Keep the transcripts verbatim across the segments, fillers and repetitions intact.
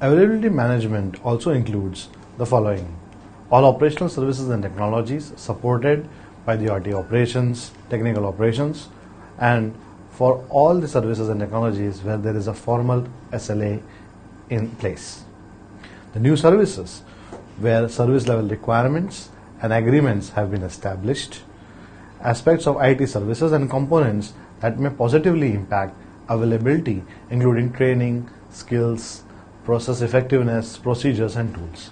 Availability management also includes the following: all operational services and technologies supported by the R T operations, technical operations, and for all the services and technologies where there is a formal S L A in place. The new services where service level requirements and agreements have been established. Aspects of I T services and components that may positively impact availability, including training, skills, process effectiveness, procedures, and tools.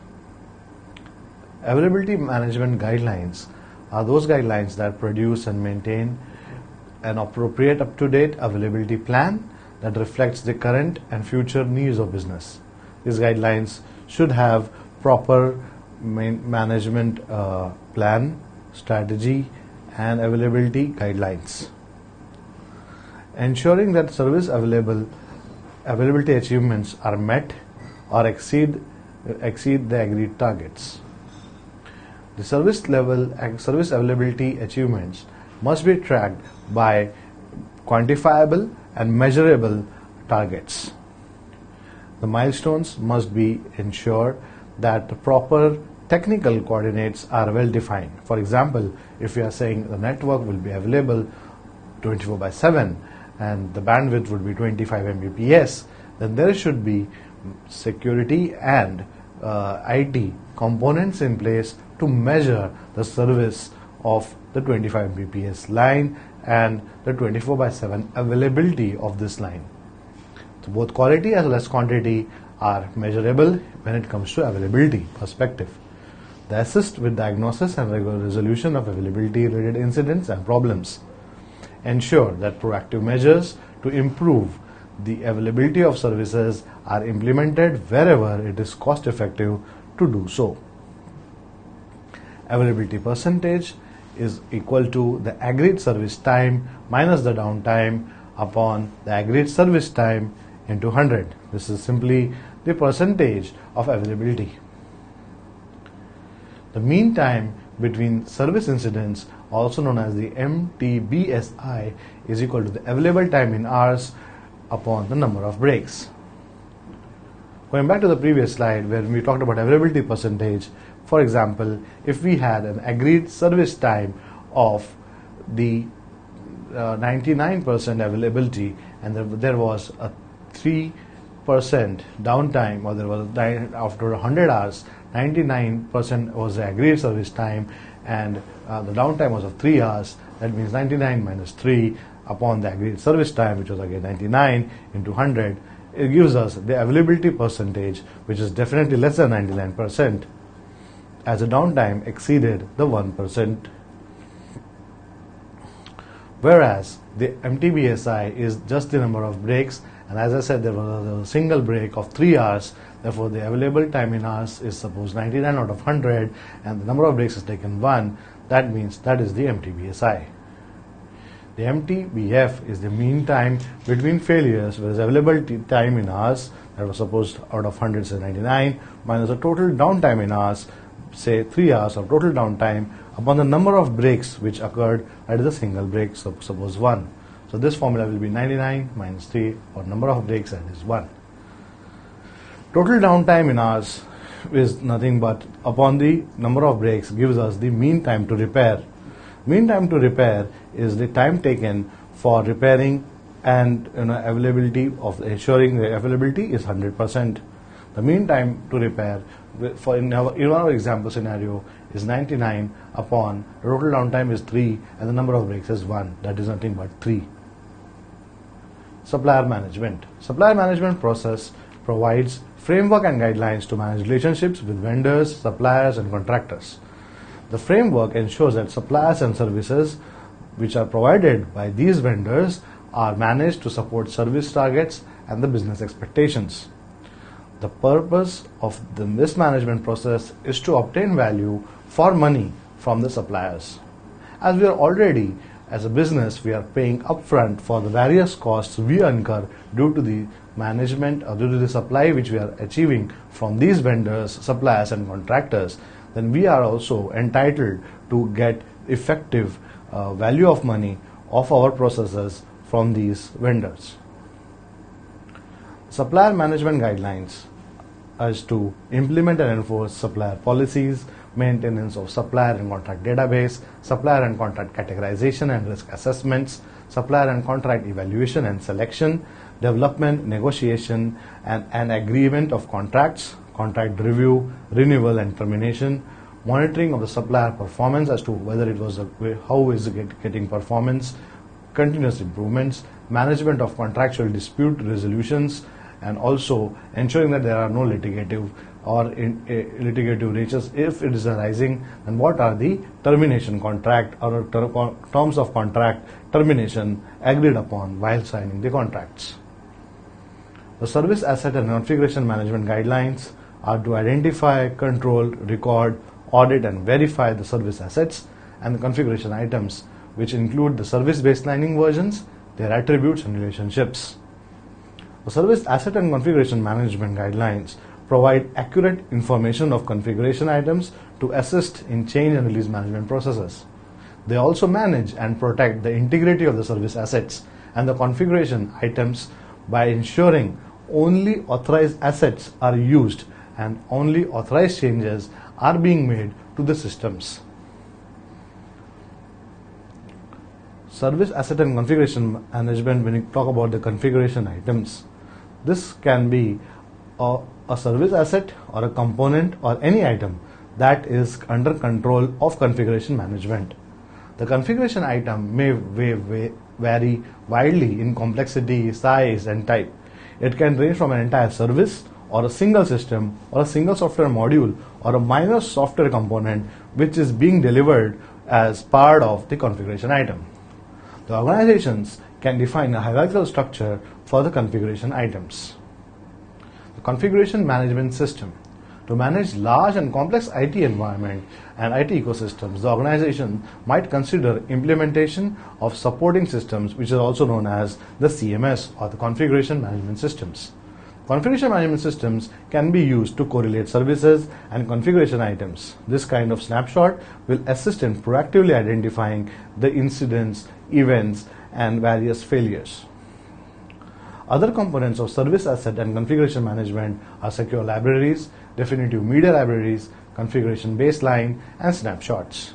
Availability management guidelines are those guidelines that produce and maintain an appropriate up-to-date availability plan that reflects the current and future needs of business. These guidelines should have proper management uh, plan, strategy, and availability guidelines. Ensuring that service available availability achievements are met or exceed exceed the agreed targets. The service level service availability achievements must be tracked by quantifiable and measurable targets. The milestones must be ensured that the proper technical coordinates are well defined. For example, if we are saying the network will be available twenty-four by seven and the bandwidth would be twenty-five megabits per second, then there should be security and uh, I T components in place to measure the service of the twenty-five megabits per second line and the twenty-four by seven availability of this line. So both quality as well as quantity are measurable when it comes to availability perspective. They assist with diagnosis and regular resolution of availability related incidents and problems. Ensure that proactive measures to improve the availability of services are implemented wherever it is cost effective to do so. Availability percentage is equal to the agreed service time minus the downtime upon the agreed service time into one hundred. This is simply the percentage of availability. The mean time between service incidents, also known as the M T B S I, is equal to the available time in hours upon the number of breaks. Going back to the previous slide where we talked about availability percentage, for example, if we had an agreed service time of the uh, ninety-nine percent availability and there, there was a three percent downtime, or there was a, after one hundred hours, ninety-nine percent was the agreed service time and uh, the downtime was of three hours, that means ninety-nine minus three upon the agreed service time, which was again ninety-nine into one hundred, it gives us the availability percentage, which is definitely less than ninety-nine percent, as the downtime exceeded the one percent. Whereas the M T B S I is just the number of breaks, and as I said, there was a single break of three hours, therefore the available time in hours is suppose ninety-nine out of one hundred and the number of breaks is taken one, that means that is the M T B S I. The M T B F is the mean time between failures, whereas available time in hours, that was supposed out of one hundred, say ninety-nine, minus the total downtime in hours, say three hours of total downtime, upon the number of breaks which occurred, that is a single break, so suppose one. So this formula will be ninety-nine minus three, or number of breaks, that is one. Total downtime in hours is nothing but upon the number of breaks gives us the mean time to repair. Mean time to repair is the time taken for repairing and you know, availability of ensuring the availability is one hundred percent. The mean time to repair for in our, in our example scenario is ninety-nine upon the total downtime is three and the number of breaks is one, that is nothing but three. Supplier management. Supplier management process provides framework and guidelines to manage relationships with vendors, suppliers, and contractors. The framework ensures that suppliers and services which are provided by these vendors are managed to support service targets and the business expectations. The purpose of the, this management process is to obtain value for money from the suppliers. As we are already, as a business, we are paying upfront for the various costs we incur due to the management or due to the supply which we are achieving from these vendors, suppliers, and contractors, then we are also entitled to get effective uh, value of money of our processes from these vendors. Supplier management guidelines us to implement and enforce supplier policies, maintenance of supplier and contract database, supplier and contract categorization and risk assessments, supplier and contract evaluation and selection, development, negotiation, and an agreement of contracts, contract review, renewal and termination, monitoring of the supplier performance as to whether it was a, how is it getting performance, continuous improvements, management of contractual dispute resolutions, and also ensuring that there are no litigative or in, uh, litigative natures. If it is arising, then what are the termination contract or ter- terms of contract termination agreed upon while signing the contracts. The service asset and configuration management guidelines are to identify, control, record, audit and verify the service assets and the configuration items, which include the service baselining versions, their attributes and relationships. The service asset and configuration management guidelines provide accurate information of configuration items to assist in change and release management processes. They also manage and protect the integrity of the service assets and the configuration items by ensuring only authorized assets are used and only authorized changes are being made to the systems. Service asset and configuration management, when you talk about the configuration items, this can be a, a service asset or a component or any item that is under control of configuration management. The configuration item may vary widely in complexity, size and type. It can range from an entire service or a single system or a single software module or a minor software component which is being delivered as part of the configuration item. The organizations can define a hierarchical structure for the configuration items. The configuration management system. To manage large and complex I T environment and I T ecosystems, the organization might consider implementation of supporting systems, which is also known as the C M S or the configuration management systems. Configuration management systems can be used to correlate services and configuration items. This kind of snapshot will assist in proactively identifying the incidents, events, and various failures. Other components of service asset and configuration management are secure libraries, definitive media libraries, configuration baseline, and snapshots.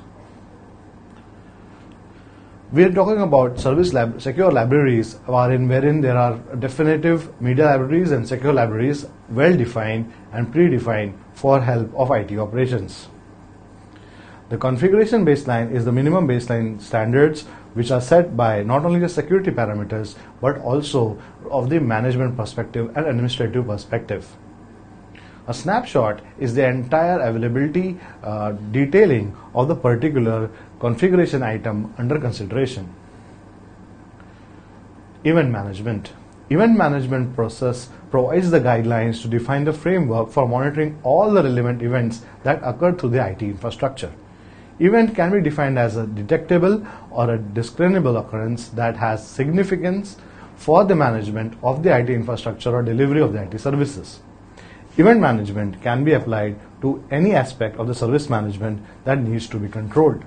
We are talking about service lab- secure libraries wherein, wherein there are definitive media libraries and secure libraries well defined and predefined for help of I T operations. The configuration baseline is the minimum baseline standards which are set by not only the security parameters but also of the management perspective and administrative perspective. A snapshot is the entire availability uh, detailing of the particular configuration item under consideration. Event management. Event management process provides the guidelines to define the framework for monitoring all the relevant events that occur through the I T infrastructure. Event can be defined as a detectable or a discernible occurrence that has significance for the management of the I T infrastructure or delivery of the I T services. Event management can be applied to any aspect of the service management that needs to be controlled.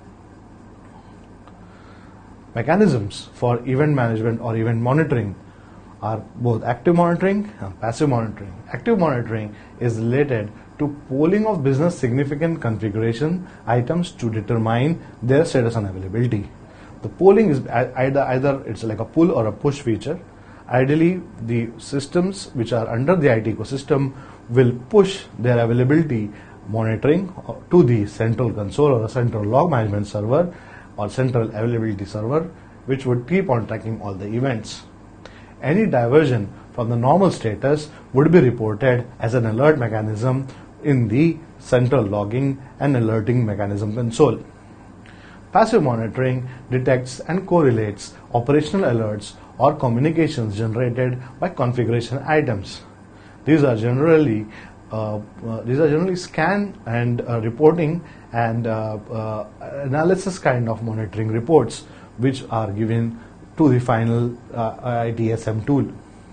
Mechanisms for event management or event monitoring are both active monitoring and passive monitoring. Active monitoring is related to polling of business significant configuration items to determine their status and availability. The polling is either, either it's like a pull or a push feature. Ideally, the systems which are under the I T ecosystem will push their availability monitoring to the central console or a central log management server or central availability server, which would keep on tracking all the events. Any diversion from the normal status would be reported as an alert mechanism in the central logging and alerting mechanism console. Passive monitoring detects and correlates operational alerts or communications generated by configuration items. These are generally uh, uh, these are generally scan and uh, reporting and uh, uh, analysis kind of monitoring reports, which are given to the final uh, I T S M tool.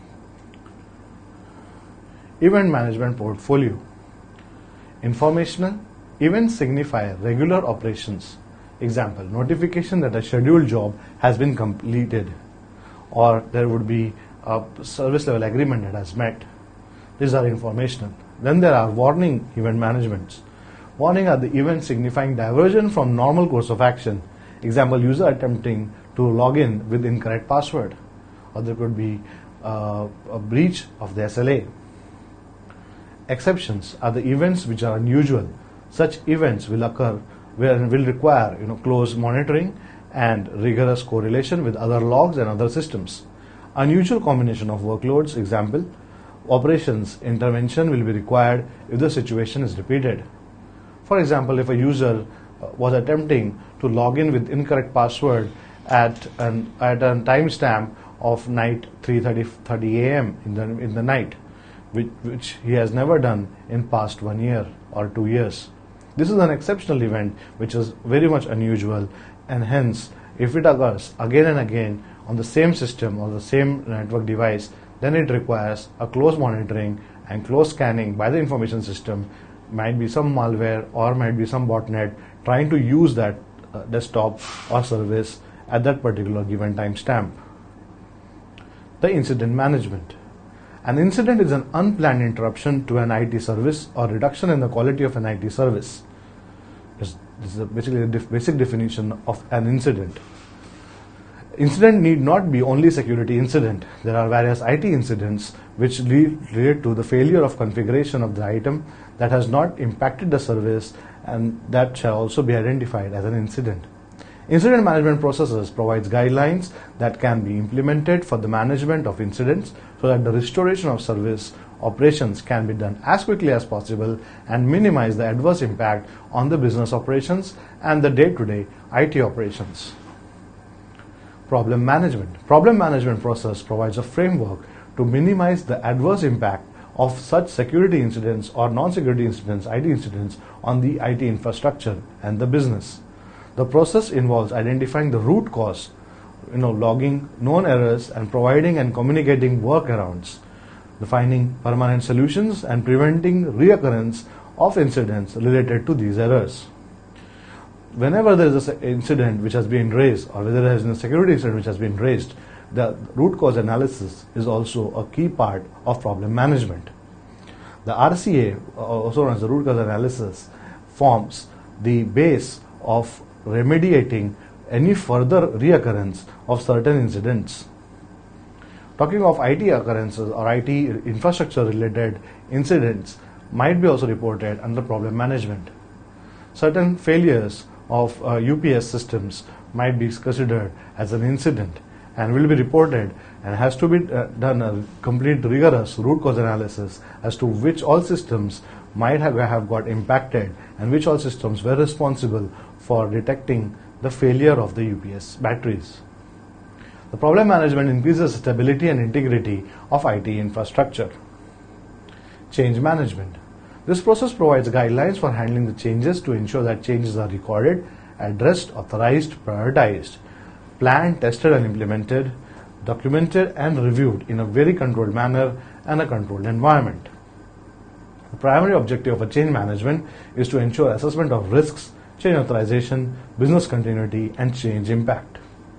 Event management portfolio. Informational events signify regular operations. Example, notification that a scheduled job has been completed, or there would be a service level agreement that has met. These are informational. Then there are warning event managements. Warning are the events signifying diversion from normal course of action. Example, user attempting to log in with incorrect password. Or there could be uh, a breach of the S L A. Exceptions are the events which are unusual. Such events will occur where will require you know close monitoring and rigorous correlation with other logs and other systems. Unusual combination of workloads, example, operations intervention will be required if the situation is repeated. For example, if a user was attempting to log in with incorrect password at an at a timestamp of night three thirty a m in the in the night, which, which he has never done in past one year or two years. This is an exceptional event which is very much unusual, and hence if it occurs again and again on the same system or the same network device, then it requires a close monitoring and close scanning by the information system. Might be some malware or might be some botnet trying to use that uh, desktop or service at that particular given timestamp. The incident management. An incident is an unplanned interruption to an I T service or reduction in the quality of an I T service. This is basically the basic definition of an incident. Incident need not be only security incident. There are various I T incidents which relate to the failure of configuration of the item that has not impacted the service, and that shall also be identified as an incident. Incident management processes provides guidelines that can be implemented for the management of incidents so that the restoration of service operations can be done as quickly as possible and minimize the adverse impact on the business operations and the day-to-day I T operations. Problem management. Problem management process provides a framework to minimize the adverse impact of such security incidents or non-security incidents, I T incidents, on the I T infrastructure and the business. The process involves identifying the root cause, you know, logging known errors and providing and communicating workarounds, defining permanent solutions and preventing reoccurrence of incidents related to these errors. Whenever there is an incident which has been raised, or whether there is a security incident which has been raised, the root cause analysis is also a key part of problem management. The R C A, also known as the root cause analysis, forms the base of remediating any further reoccurrence of certain incidents. Talking of I T occurrences or I T infrastructure related incidents might be also reported under problem management. Certain failures of uh, U P S systems might be considered as an incident and will be reported, and has to be uh, done a complete rigorous root cause analysis as to which all systems might have, have got impacted and which all systems were responsible for detecting the failure of the U P S batteries. The problem management increases stability and integrity of I T infrastructure. Change management. This process provides guidelines for handling the changes to ensure that changes are recorded, addressed, authorized, prioritized, planned, tested and implemented, documented and reviewed in a very controlled manner and a controlled environment. The primary objective of a change management is to ensure assessment of risks, change authorization, business continuity and change impact.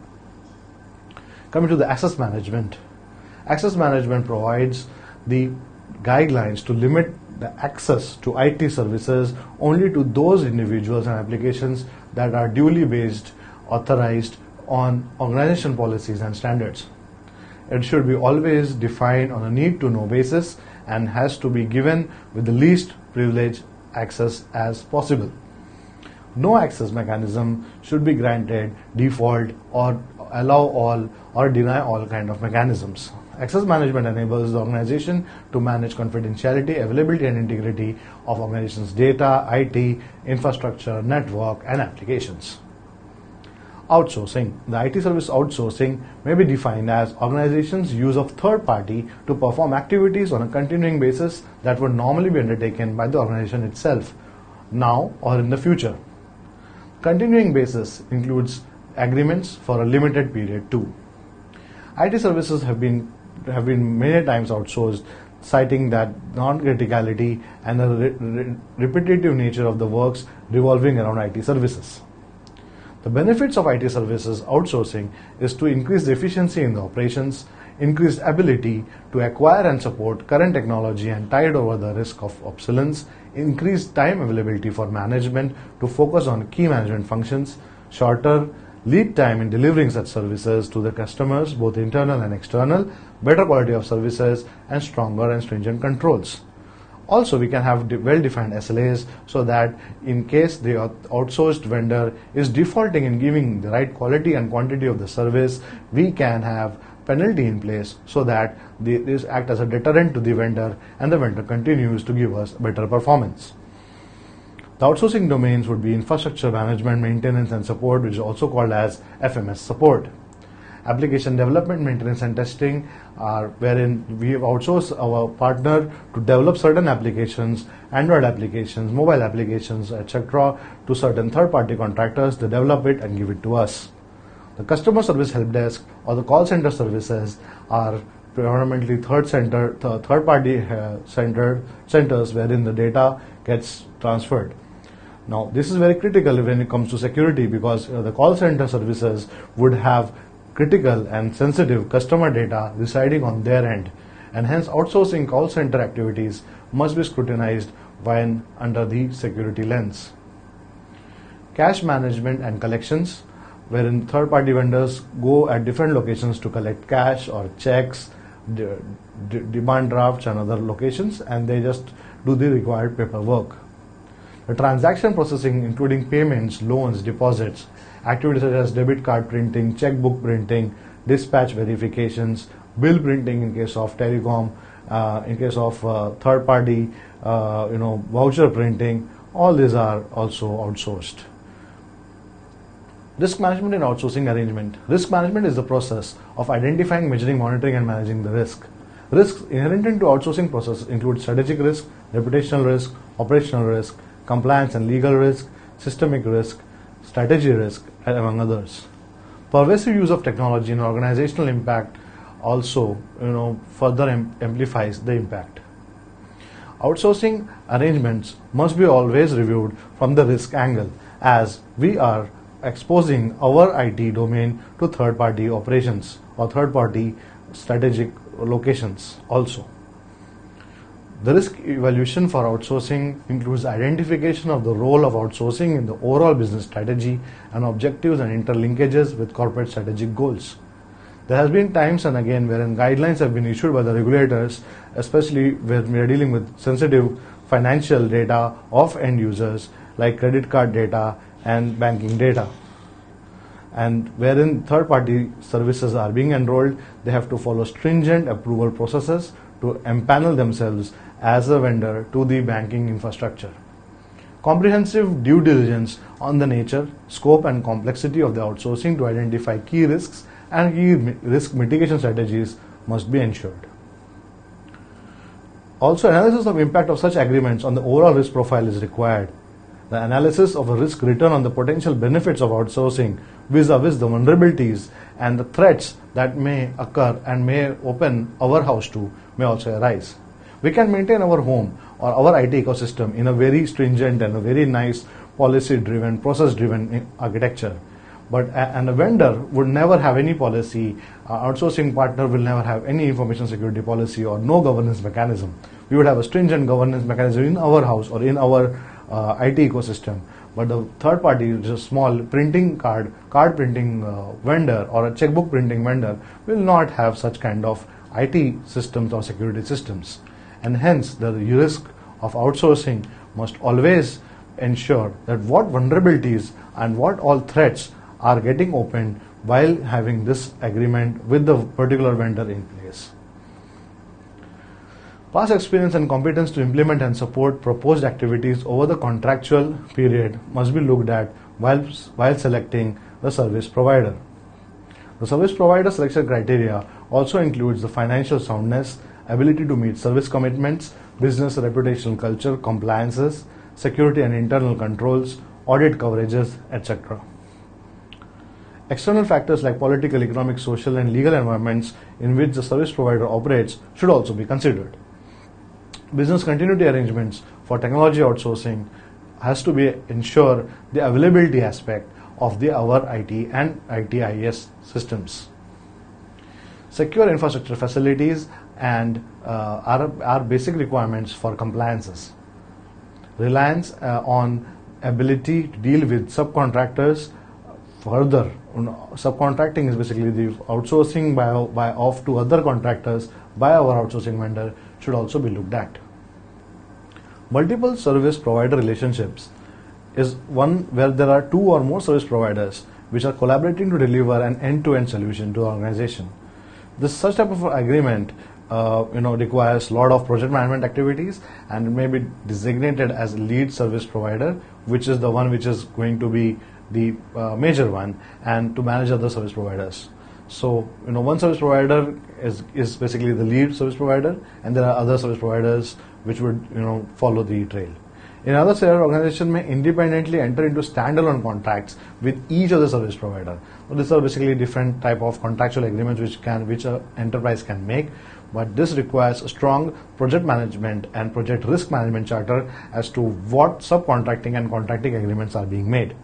Coming to the access management. Access management provides the guidelines to limit the access to I T services only to those individuals and applications that are duly based, authorized on organization policies and standards. It should be always defined on a need-to-know basis and has to be given with the least privilege access as possible. No access mechanism should be granted default or allow all or deny all kind of mechanisms. Access management enables the organization to manage confidentiality, availability and integrity of organization's data, I T, infrastructure, network and applications. Outsourcing. The I T service outsourcing may be defined as organizations' use of third party to perform activities on a continuing basis that would normally be undertaken by the organization itself, now or in the future. Continuing basis includes agreements for a limited period too. I T services have been have been many times outsourced, citing that non-criticality and the re- re- repetitive nature of the works revolving around I T services. The benefits of I T services outsourcing is to increase the efficiency in the operations, increased ability to acquire and support current technology and tide over the risk of obsolescence, increased time availability for management to focus on key management functions, shorter lead time in delivering such services to the customers, both internal and external, better quality of services, and stronger and stringent controls. Also, we can have well-defined S L As so that in case the outsourced vendor is defaulting in giving the right quality and quantity of the service, we can have penalty in place so that this act as a deterrent to the vendor and the vendor continues to give us better performance. The outsourcing domains would be infrastructure management, maintenance and support, which is also called as F M S support. Application development, maintenance and testing are wherein we have outsourced our partner to develop certain applications, Android applications, mobile applications, et cetera to certain third-party contractors to develop it and give it to us. The customer service help desk or the call center services are predominantly third center, th- third-party uh, center centers wherein the data gets transferred. Now, this is very critical when it comes to security because uh, the call center services would have critical and sensitive customer data residing on their end, and hence outsourcing call center activities must be scrutinized when under the security lens. Cash management and collections, wherein third-party vendors go at different locations to collect cash or checks, de- de- demand drafts and other locations, and they just do the required paperwork. The transaction processing, including payments, loans, deposits, activities such as debit card printing, checkbook printing, dispatch verifications, bill printing in case of telecom, uh, in case of uh, third-party, uh, you know, voucher printing, all these are also outsourced. Risk management and outsourcing arrangement. Risk management is the process of identifying, measuring, monitoring, and managing the risk. Risks inherent into outsourcing process include strategic risk, reputational risk, operational risk, compliance and legal risk, systemic risk, strategy risk, among others. Pervasive use of technology and organizational impact also, you know, further am- amplifies the impact. Outsourcing arrangements must be always reviewed from the risk angle, as we are exposing our I T domain to third-party operations or third-party strategic locations also. The risk evaluation for outsourcing includes identification of the role of outsourcing in the overall business strategy and objectives and interlinkages with corporate strategic goals. There has been times and again wherein guidelines have been issued by the regulators, especially when we are dealing with sensitive financial data of end users like credit card data and banking data. And wherein third-party services are being enrolled, they have to follow stringent approval processes to empanel themselves as a vendor to the banking infrastructure. Comprehensive due diligence on the nature, scope and complexity of the outsourcing to identify key risks and key risk mitigation strategies must be ensured. Also, analysis of impact of such agreements on the overall risk profile is required. The analysis of a risk return on the potential benefits of outsourcing vis-a-vis the vulnerabilities and the threats that may occur and may open our house to may also arise. We can maintain our home or our I T ecosystem in a very stringent and a very nice policy-driven, process-driven architecture. But and a vendor would never have any policy, uh, outsourcing partner will never have any information security policy or no governance mechanism. We would have a stringent governance mechanism in our house or in our uh, I T ecosystem. But the third party, which is a small printing card, card printing uh, vendor or a checkbook printing vendor will not have such kind of I T systems or security systems. And hence the risk of outsourcing must always ensure that what vulnerabilities and what all threats are getting opened while having this agreement with the particular vendor in place. Past experience and competence to implement and support proposed activities over the contractual period must be looked at while, while selecting the service provider. The service provider selection criteria also includes the financial soundness, ability to meet service commitments, business reputational culture, compliances, security and internal controls, audit coverages, et cetera. External factors like political, economic, social and legal environments in which the service provider operates should also be considered. Business continuity arrangements for technology outsourcing has to be ensure the availability aspect of the our I T and I T I S systems. Secure infrastructure facilities and uh, are, are basic requirements for compliances. Reliance uh, on ability to deal with subcontractors further. Subcontracting is basically the outsourcing by, by off to other contractors by our outsourcing vendor should also be looked at. Multiple service provider relationships is one where there are two or more service providers which are collaborating to deliver an end-to-end solution to the organization. This such type of agreement uh, you know, requires a lot of project management activities and may be designated as lead service provider, which is the one which is going to be the uh, major one, and to manage other service providers. So, you know, one service provider is, is basically the lead service provider, and there are other service providers which would, you know, follow the trail. In other scenarios, organization may independently enter into standalone contracts with each other service provider. So these are basically different type of contractual agreements which can, which an enterprise can make, but this requires a strong project management and project risk management charter as to what subcontracting and contracting agreements are being made.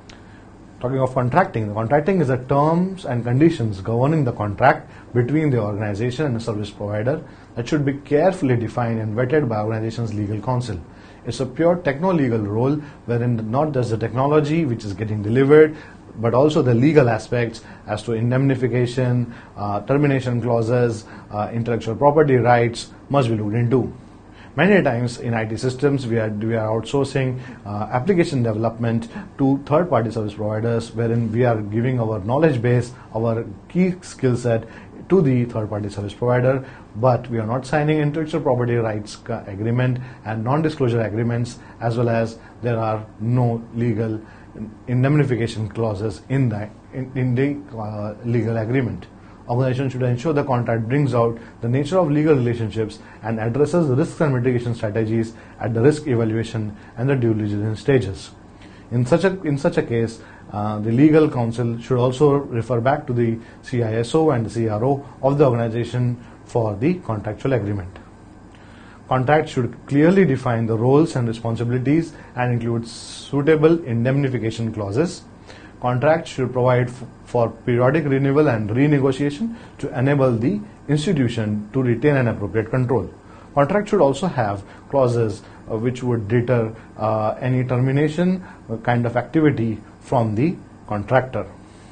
Talking of contracting, the contracting is the terms and conditions governing the contract between the organization and the service provider that should be carefully defined and vetted by organization's legal counsel. It's a pure techno-legal role wherein not just the technology which is getting delivered, but also the legal aspects as to indemnification, uh, termination clauses, uh, intellectual property rights must be looked into. Many times in I T systems, we are, we are outsourcing uh, application development to third-party service providers, wherein we are giving our knowledge base, our key skill set to the third-party service provider, but we are not signing intellectual property rights agreement and non-disclosure agreements, as well as there are no legal indemnification clauses in the, in, in the uh, legal agreement. Organization should ensure the contract brings out the nature of legal relationships and addresses the risks and mitigation strategies at the risk evaluation and the due diligence stages. In such a, in such a case, uh, the legal counsel should also refer back to the C I S O and the C R O of the organization for the contractual agreement. Contract should clearly define the roles and responsibilities and include suitable indemnification clauses. Contract should provide f- for periodic renewal and renegotiation to enable the institution to retain an appropriate control. Contract should also have clauses uh, which would deter uh, any termination uh, kind of activity from the contractor.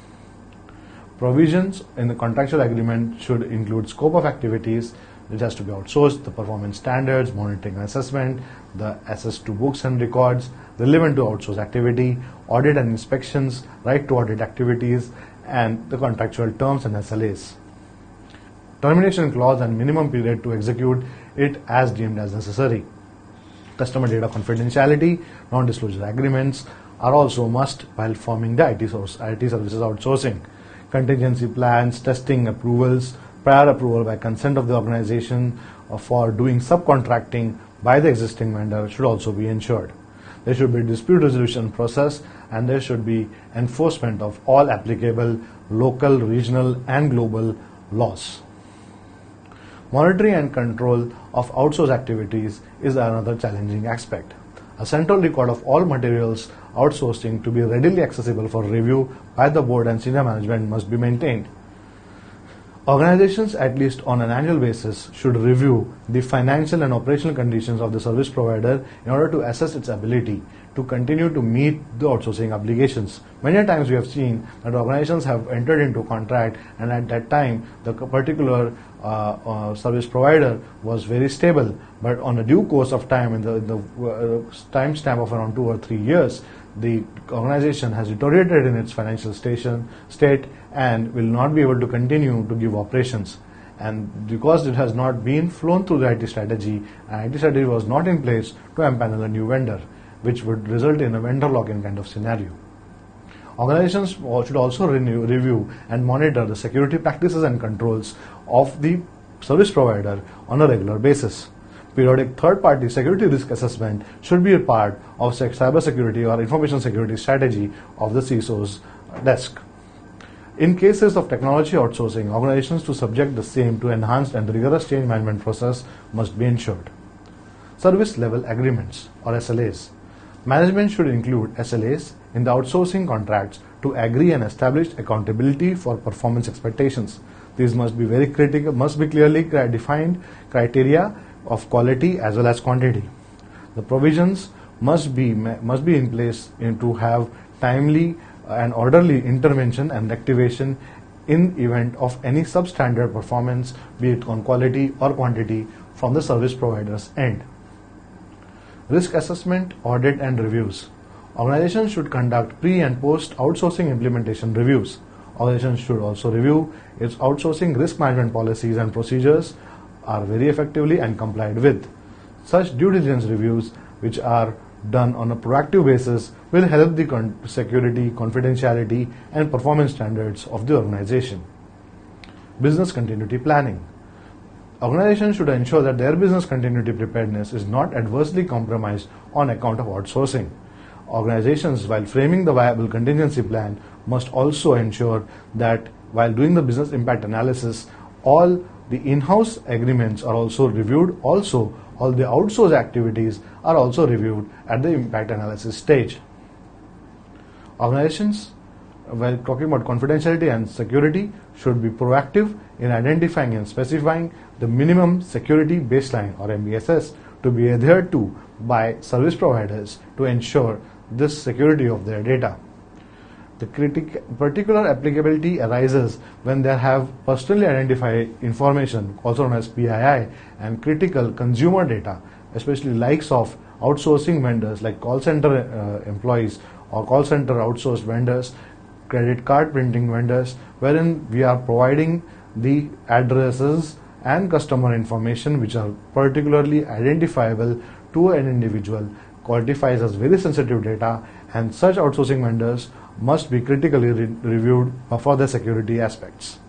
Provisions in the contractual agreement should include scope of activities which has to be outsourced, the performance standards, monitoring and assessment, the access to books and records relevant to outsourced activity, audit and inspections, right to audit activities, and the contractual terms and S L As. Termination clause and minimum period to execute it as deemed as necessary. Customer data confidentiality, non-disclosure agreements are also must while forming the I T, source, I T services outsourcing. Contingency plans, testing approvals, prior approval by consent of the organization for doing subcontracting by the existing vendor should also be ensured. There should be a dispute resolution process, and there should be enforcement of all applicable local, regional, and global laws. Monitoring and control of outsourced activities is another challenging aspect. A central record of all materials outsourcing to be readily accessible for review by the board and senior management must be maintained. Organizations, at least on an annual basis, should review the financial and operational conditions of the service provider in order to assess its ability to continue to meet the outsourcing obligations. Many times we have seen that organizations have entered into contract, and at that time the particular uh, uh, service provider was very stable, but on a due course of time, in the, in the uh, time stamp of around two or three years, the organization has deteriorated in its financial station, state and will not be able to continue to give operations. And because it has not been flown through the I T strategy, and I T strategy was not in place to empanel a new vendor, which would result in a vendor lock-in kind of scenario. Organizations should also renew, review and monitor the security practices and controls of the service provider on a regular basis. Periodic third-party security risk assessment should be a part of cyber security or information security strategy of the C I S O's desk. In cases of technology outsourcing, organizations to subject the same to enhanced and rigorous change management process must be ensured. Service level agreements or S L As. Management should include S L As in the outsourcing contracts to agree and establish accountability for performance expectations. These must be very critical, must be clearly defined criteria of quality as well as quantity. The provisions must be must be in place in to have timely and orderly intervention and activation in event of any substandard performance, be it on quality or quantity, from the service provider's end. Risk assessment, audit and reviews. Organizations should conduct pre and post outsourcing implementation reviews. Organizations should also review its outsourcing risk management policies and procedures are very effectively and complied with. Such due diligence reviews, which are done on a proactive basis, will help the con- security, confidentiality and performance standards of the organization. Business continuity planning. Organizations should ensure that their business continuity preparedness is not adversely compromised on account of outsourcing. Organizations, while framing the viable contingency plan, must also ensure that while doing the business impact analysis, all the in-house agreements are also reviewed. Also, all the outsourced activities are also reviewed at the impact analysis stage. Organizations, while talking about confidentiality and security, should be proactive in identifying and specifying the minimum security baseline or M B S S to be adhered to by service providers to ensure this security of their data. The critic, particular applicability arises when they have personally identified information, also known as P I I, and critical consumer data, especially likes of outsourcing vendors like call center uh, employees or call center outsourced vendors, credit card printing vendors, wherein we are providing the addresses and customer information which are particularly identifiable to an individual, qualifies as very sensitive data, and such outsourcing vendors must be critically re- reviewed for their security aspects.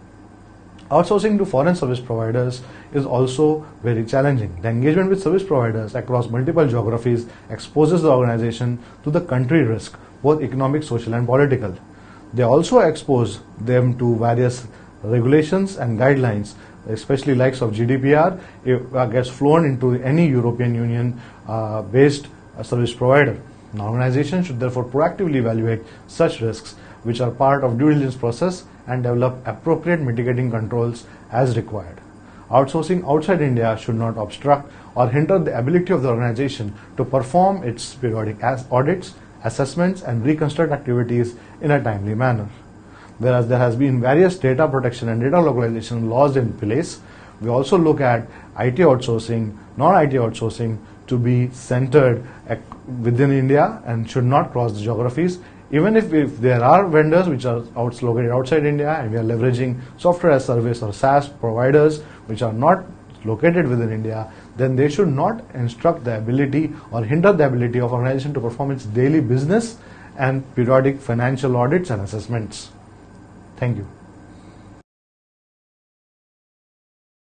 Outsourcing to foreign service providers is also very challenging. The engagement with service providers across multiple geographies exposes the organization to the country risk, both economic, social, and political. They also expose them to various regulations and guidelines, especially likes of G D P R, if uh, gets flown into any European Union uh, based uh, service provider. An organization should therefore proactively evaluate such risks, which are part of due diligence process, and develop appropriate mitigating controls as required. Outsourcing outside India should not obstruct or hinder the ability of the organization to perform its periodic as audits, assessments, and reconstruct activities in a timely manner. Whereas there has been various data protection and data localization laws in place, we also look at I T outsourcing, non-I T outsourcing to be centered within India and should not cross the geographies. Even if, if there are vendors which are out, located outside India and we are leveraging software as service or SaaS providers which are not located within India, then they should not instruct the ability or hinder the ability of organization to perform its daily business and periodic financial audits and assessments. Thank you.